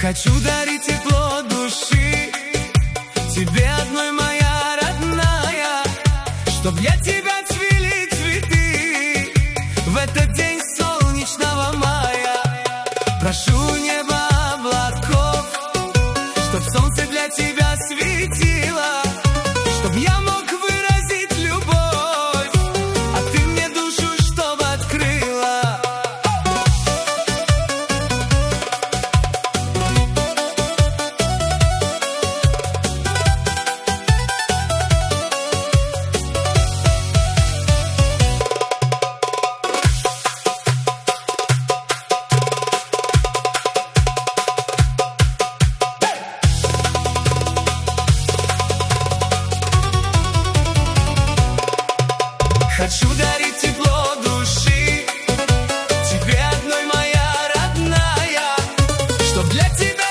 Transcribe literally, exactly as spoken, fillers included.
Хочу дарить тепло души тебе одной, моя родная, чтоб для тебя цвели цветы в этот день солнечного мая. Прошу небо облаков, чтоб солнце для тебя светило, чтоб я мог выразить любовь, а ты мне душу чтоб открыла. Хочу дарить тепло души тебе одной, моя родная, чтоб для тебя